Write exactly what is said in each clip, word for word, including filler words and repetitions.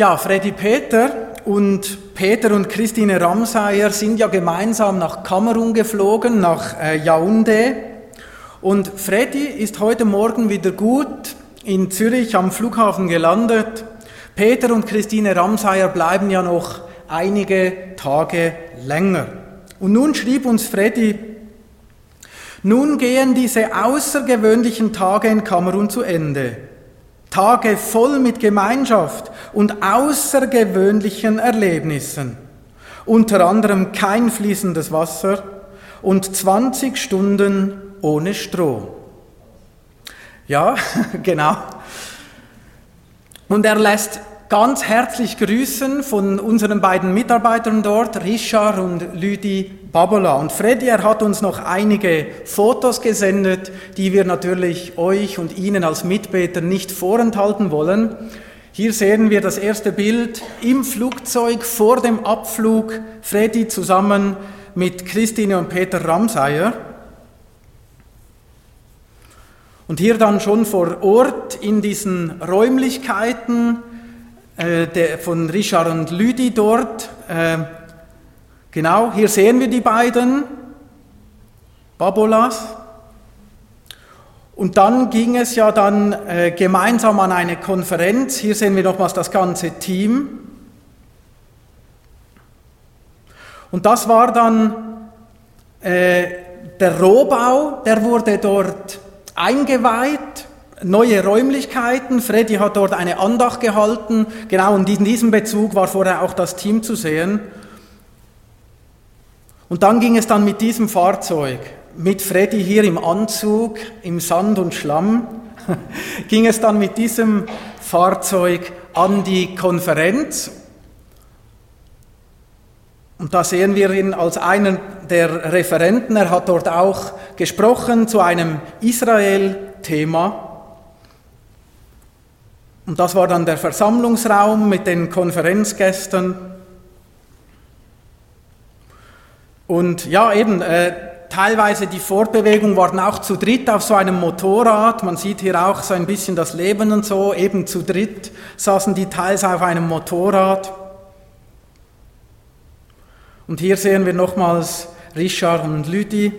Ja, Freddy Peter und Peter und Christine Ramsayer sind ja gemeinsam nach Kamerun geflogen, nach äh, Yaoundé. Und Freddy ist heute Morgen wieder gut in Zürich am Flughafen gelandet. Peter und Christine Ramsayer bleiben ja noch einige Tage länger. Und nun schrieb uns Freddy: Nun gehen diese außergewöhnlichen Tage in Kamerun zu Ende. Tage voll mit Gemeinschaft und außergewöhnlichen Erlebnissen. Unter anderem kein fließendes Wasser und zwanzig Stunden ohne Strom. Ja, genau. Und er lässt ganz herzlich grüßen von unseren beiden Mitarbeitern dort, Richard und Lüdi Babola. Und Freddy, er hat uns noch einige Fotos gesendet, die wir natürlich euch und Ihnen als Mitbeter nicht vorenthalten wollen. Hier sehen wir das erste Bild im Flugzeug vor dem Abflug, Freddy zusammen mit Christine und Peter Ramsayer. Und hier dann schon vor Ort in diesen Räumlichkeiten äh, der, von Richard und Lüdi dort. Äh, genau, hier sehen wir die beiden Babolas. Und dann ging es ja dann äh, gemeinsam an eine Konferenz. Hier sehen wir nochmals das ganze Team. Und das war dann äh, der Rohbau, der wurde dort eingeweiht, neue Räumlichkeiten. Freddy hat dort eine Andacht gehalten. Genau in diesem Bezug war vorher auch das Team zu sehen. Und dann ging es dann mit diesem Fahrzeug, mit Freddy hier im Anzug, im Sand und Schlamm, ging es dann mit diesem Fahrzeug an die Konferenz. Und da sehen wir ihn als einen der Referenten. Er hat dort auch gesprochen zu einem Israel-Thema. Und das war dann der Versammlungsraum mit den Konferenzgästen. Und ja, eben, äh, teilweise die Fortbewegung waren auch zu dritt auf so einem Motorrad. Man sieht hier auch so ein bisschen das Leben und so. Eben zu dritt saßen die teils auf einem Motorrad. Und hier sehen wir nochmals Richard und Lüdi.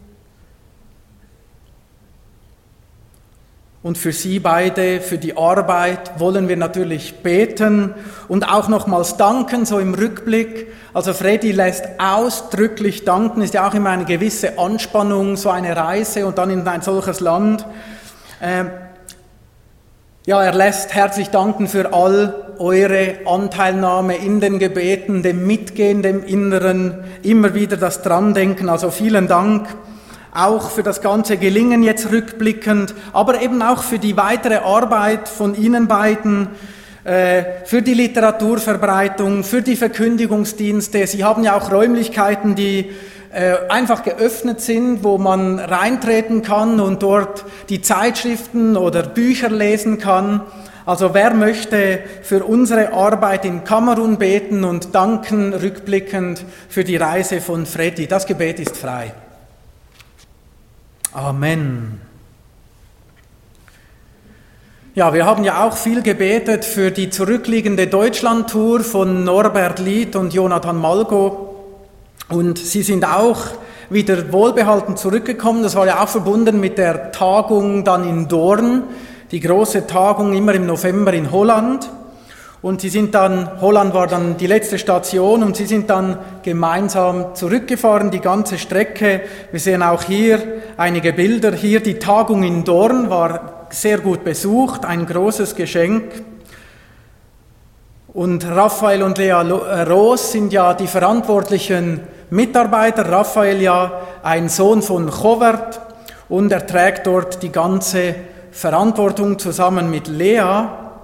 Und für sie beide, für die Arbeit, wollen wir natürlich beten und auch nochmals danken, so im Rückblick. Also Freddy lässt ausdrücklich danken, ist ja auch immer eine gewisse Anspannung, so eine Reise und dann in ein solches Land. Ähm, ja, er lässt herzlich danken für all eure Anteilnahme in den Gebeten, dem Mitgehen, dem Inneren, immer wieder das Drandenken. Also vielen Dank. Auch für das ganze Gelingen jetzt rückblickend, aber eben auch für die weitere Arbeit von Ihnen beiden, äh, für die Literaturverbreitung, für die Verkündigungsdienste. Sie haben ja auch Räumlichkeiten, die äh, einfach geöffnet sind, wo man reintreten kann und dort die Zeitschriften oder Bücher lesen kann. Also wer möchte für unsere Arbeit in Kamerun beten und danken rückblickend für die Reise von Freddy? Das Gebet ist frei. Amen. Ja, wir haben ja auch viel gebetet für die zurückliegende Deutschland-Tour von Norbert Lied und Jonathan Malgo. Und sie sind auch wieder wohlbehalten zurückgekommen. Das war ja auch verbunden mit der Tagung dann in Doorn, die große Tagung immer im November in Holland. Und sie sind dann, Holland war dann die letzte Station und sie sind dann gemeinsam zurückgefahren, die ganze Strecke. Wir sehen auch hier einige Bilder. Hier die Tagung in Doorn war sehr gut besucht, ein großes Geschenk. Und Raphael und Lea Roos sind ja die verantwortlichen Mitarbeiter. Raphael ja ein Sohn von Chovert und er trägt dort die ganze Verantwortung zusammen mit Lea.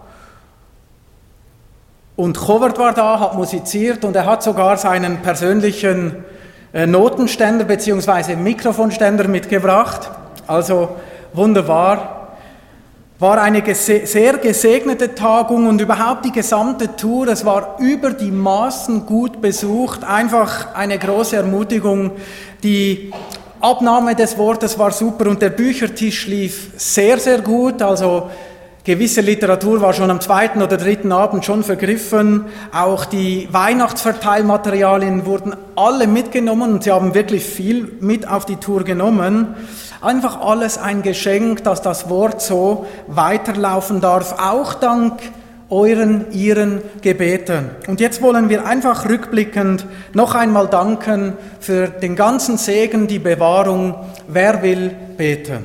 Und Chovert war da, hat musiziert und er hat sogar seinen persönlichen äh, Notenständer bzw. Mikrofonständer mitgebracht. Also wunderbar. War eine gese- sehr gesegnete Tagung und überhaupt die gesamte Tour, es war über die Maßen gut besucht. Einfach eine große Ermutigung. Die Abnahme des Wortes war super und der Büchertisch lief sehr, sehr gut. Also gewisse Literatur war schon am zweiten oder dritten Abend schon vergriffen. Auch die Weihnachtsverteilmaterialien wurden alle mitgenommen und sie haben wirklich viel mit auf die Tour genommen. Einfach alles ein Geschenk, dass das Wort so weiterlaufen darf, auch dank euren, ihren Gebeten. Und jetzt wollen wir einfach rückblickend noch einmal danken für den ganzen Segen, die Bewahrung. Wer will beten?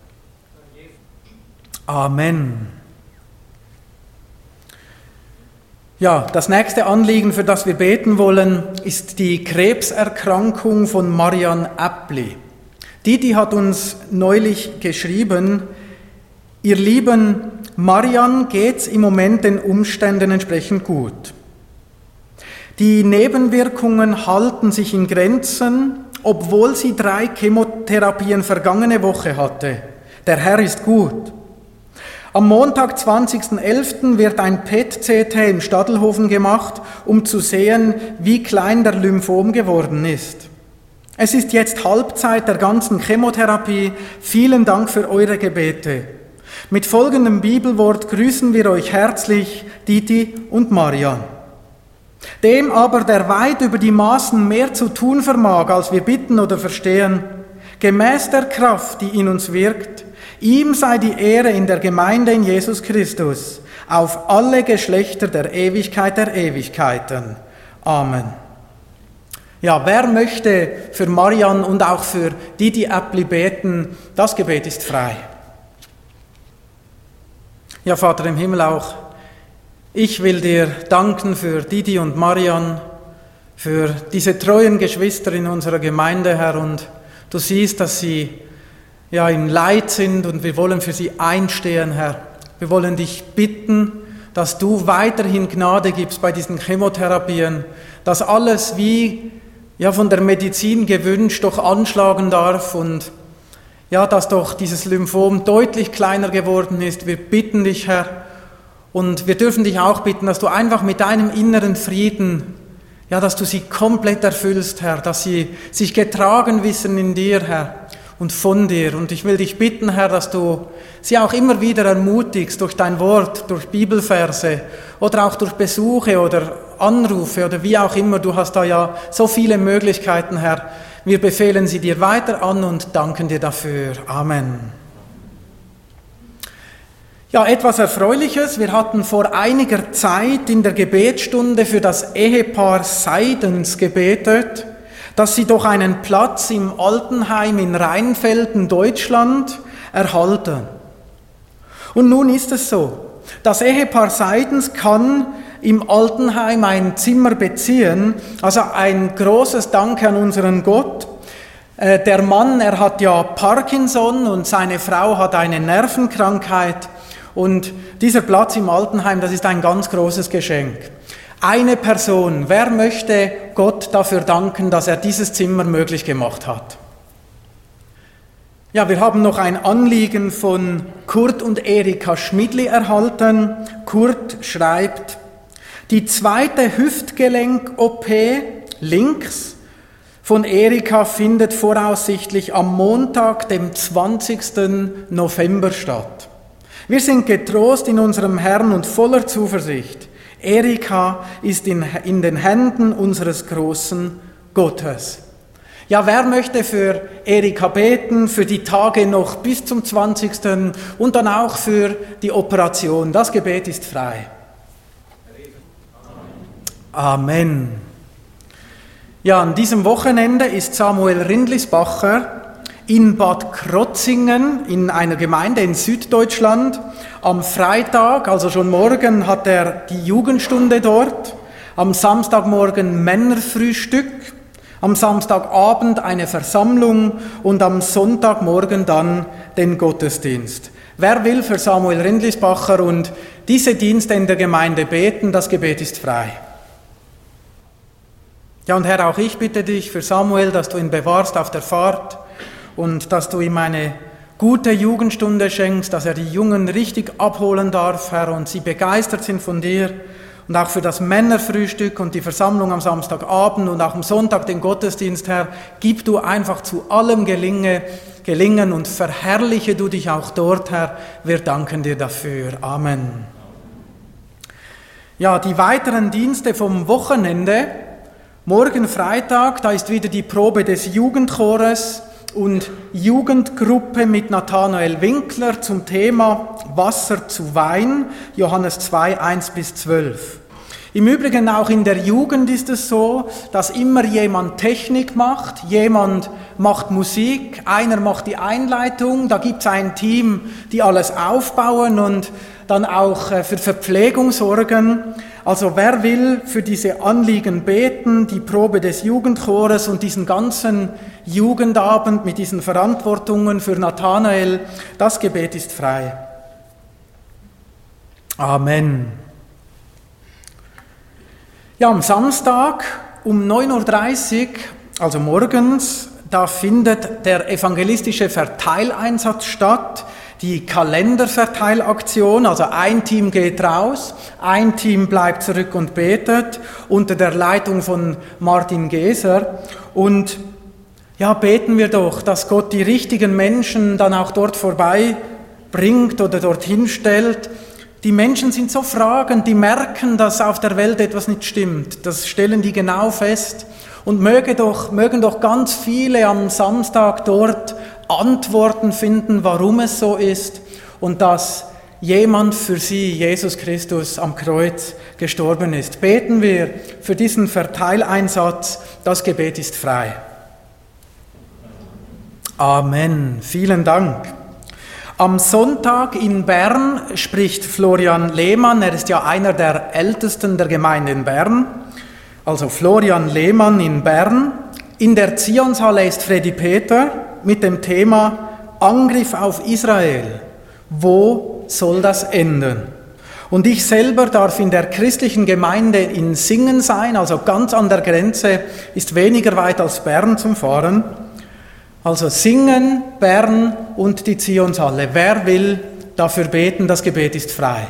Amen. Ja, das nächste Anliegen, für das wir beten wollen, ist die Krebserkrankung von Marian Äppli. Didi hat uns neulich geschrieben, ihr lieben Marian geht's im Moment den Umständen entsprechend gut. Die Nebenwirkungen halten sich in Grenzen, obwohl sie drei Chemotherapien vergangene Woche hatte. Der Herr ist gut. Am Montag, zwanzigsten elften wird ein P E T-C T in Stadelhofen gemacht, um zu sehen, wie klein der Lymphom geworden ist. Es ist jetzt Halbzeit der ganzen Chemotherapie. Vielen Dank für eure Gebete. Mit folgendem Bibelwort grüßen wir euch herzlich, Didi und Marian. Dem aber, der weit über die Maßen mehr zu tun vermag, als wir bitten oder verstehen, gemäß der Kraft, die in uns wirkt, ihm sei die Ehre in der Gemeinde in Jesus Christus, auf alle Geschlechter der Ewigkeit der Ewigkeiten. Amen. Ja, wer möchte für Marian und auch für Didi Äppli beten? Das Gebet ist frei. Ja, Vater im Himmel auch, ich will dir danken für Didi und Marian, für diese treuen Geschwister in unserer Gemeinde, Herr, und du siehst, dass sie ja in Leid sind und wir wollen für sie einstehen, Herr. Wir wollen dich bitten, dass du weiterhin Gnade gibst bei diesen Chemotherapien, dass alles wie ja von der Medizin gewünscht doch anschlagen darf und ja, dass doch dieses Lymphom deutlich kleiner geworden ist. Wir bitten dich, Herr, und wir dürfen dich auch bitten, dass du einfach mit deinem inneren Frieden, ja, dass du sie komplett erfüllst, Herr, dass sie sich getragen wissen in dir, Herr, und von dir. Und ich will dich bitten, Herr, dass du sie auch immer wieder ermutigst durch dein Wort, durch Bibelverse oder auch durch Besuche oder Anrufe oder wie auch immer. Du hast da ja so viele Möglichkeiten, Herr. Wir befehlen sie dir weiter an und danken dir dafür. Amen. Ja, etwas Erfreuliches. Wir hatten vor einiger Zeit in der Gebetsstunde für das Ehepaar Seidens gebetet, dass sie doch einen Platz im Altenheim in Rheinfelden, Deutschland, erhalten. Und nun ist es so, das Ehepaar Seidens kann im Altenheim ein Zimmer beziehen, also ein großes Dank an unseren Gott. Äh, der Mann, er hat ja Parkinson und seine Frau hat eine Nervenkrankheit und dieser Platz im Altenheim, das ist ein ganz großes Geschenk. Eine Person, wer möchte Gott dafür danken, dass er dieses Zimmer möglich gemacht hat? Ja, wir haben noch ein Anliegen von Kurt und Erika Schmidli erhalten. Kurt schreibt, die zweite Hüftgelenk-O P links von Erika findet voraussichtlich am Montag, dem zwanzigsten November statt. Wir sind getrost in unserem Herrn und voller Zuversicht. Erika ist in, in den Händen unseres großen Gottes. Ja, wer möchte für Erika beten, für die Tage noch bis zum zwanzigsten und dann auch für die Operation? Das Gebet ist frei. Amen. Ja, an diesem Wochenende ist Samuel Rindlisbacher in Bad Krotzingen in einer Gemeinde in Süddeutschland. Am Freitag, also schon morgen, hat er die Jugendstunde dort. Am Samstagmorgen Männerfrühstück. Am Samstagabend eine Versammlung und am Sonntagmorgen dann den Gottesdienst. Wer will für Samuel Rindlisbacher und diese Dienste in der Gemeinde beten? Das Gebet ist frei. Ja, und Herr, auch ich bitte dich für Samuel, dass du ihn bewahrst auf der Fahrt und dass du ihm eine gute Jugendstunde schenkst, dass er die Jungen richtig abholen darf, Herr, und sie begeistert sind von dir. Und auch für das Männerfrühstück und die Versammlung am Samstagabend und auch am Sonntag den Gottesdienst, Herr, gib du einfach zu allem Gelinge, gelingen und verherrliche du dich auch dort, Herr. Wir danken dir dafür. Amen. Ja, die weiteren Dienste vom Wochenende. Morgen Freitag, da ist wieder die Probe des Jugendchores und Jugendgruppe mit Nathanael Winkler zum Thema Wasser zu Wein, Johannes zwei, eins bis zwölf. Im Übrigen auch in der Jugend ist es so, dass immer jemand Technik macht, jemand macht Musik, einer macht die Einleitung, da gibt es ein Team, die alles aufbauen und dann auch für Verpflegung sorgen. Also wer will für diese Anliegen beten, die Probe des Jugendchores und diesen ganzen Jugendabend mit diesen Verantwortungen für Nathanael, das Gebet ist frei. Amen. Ja, am Samstag um neun Uhr dreißig, also morgens, da findet der evangelistische Verteileinsatz statt, die Kalenderverteilaktion, also ein Team geht raus, ein Team bleibt zurück und betet unter der Leitung von Martin Geser. Und ja, beten wir doch, dass Gott die richtigen Menschen dann auch dort vorbei bringt oder dorthin stellt. Die Menschen sind so fragend, die merken, dass auf der Welt etwas nicht stimmt. Das stellen die genau fest. Und möge doch, mögen doch ganz viele am Samstag dort Antworten finden, warum es so ist und dass jemand für sie, Jesus Christus, am Kreuz gestorben ist. Beten wir für diesen Verteileinsatz. Das Gebet ist frei. Amen. Vielen Dank. Am Sonntag in Bern spricht Florian Lehmann, er ist ja einer der Ältesten der Gemeinde in Bern, also Florian Lehmann in Bern. In der Zionshalle ist Freddy Peter mit dem Thema Angriff auf Israel. Wo soll das enden? Und ich selber darf in der christlichen Gemeinde in Singen sein, also ganz an der Grenze, ist weniger weit als Bern zum Fahren. Also Singen, Bern und die Zionshalle. Wer will dafür beten? Das Gebet ist frei.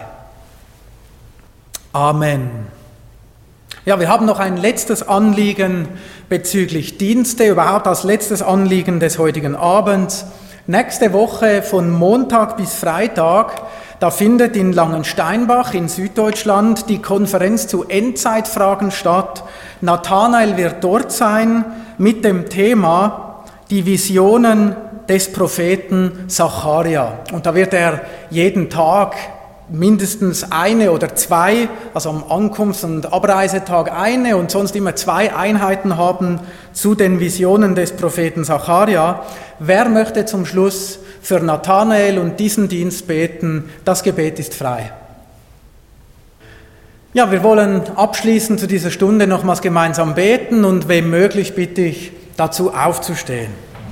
Amen. Ja, wir haben noch ein letztes Anliegen bezüglich Dienste, überhaupt als letztes Anliegen des heutigen Abends. Nächste Woche von Montag bis Freitag, da findet in Langensteinbach in Süddeutschland die Konferenz zu Endzeitfragen statt. Nathanael wird dort sein mit dem Thema die Visionen des Propheten Sacharja. Und da wird er jeden Tag mindestens eine oder zwei, also am Ankunfts- und Abreisetag eine und sonst immer zwei Einheiten haben zu den Visionen des Propheten Sacharja. Wer möchte zum Schluss für Nathanael und diesen Dienst beten? Das Gebet ist frei. Ja, wir wollen abschließend zu dieser Stunde nochmals gemeinsam beten und wem möglich bitte ich, dazu aufzustehen.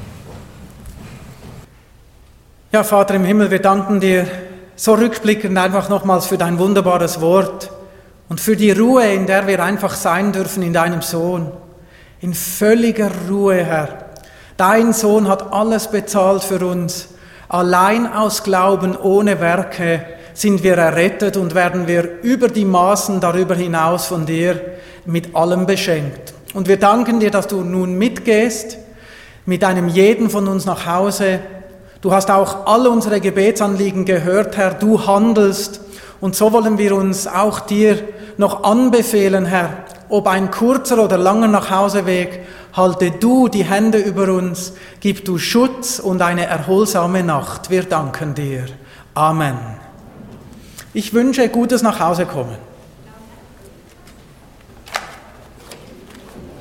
Ja, Vater im Himmel, wir danken dir so rückblickend einfach nochmals für dein wunderbares Wort und für die Ruhe, in der wir einfach sein dürfen in deinem Sohn. In völliger Ruhe, Herr. Dein Sohn hat alles bezahlt für uns. Allein aus Glauben ohne Werke sind wir errettet und werden wir über die Maßen darüber hinaus von dir mit allem beschenkt. Und wir danken dir, dass du nun mitgehst, mit einem jeden von uns nach Hause. Du hast auch alle unsere Gebetsanliegen gehört, Herr. Du handelst. Und so wollen wir uns auch dir noch anbefehlen, Herr. Ob ein kurzer oder langer Nachhauseweg, halte du die Hände über uns, gib du Schutz und eine erholsame Nacht. Wir danken dir. Amen. Ich wünsche gutes Nachhausekommen.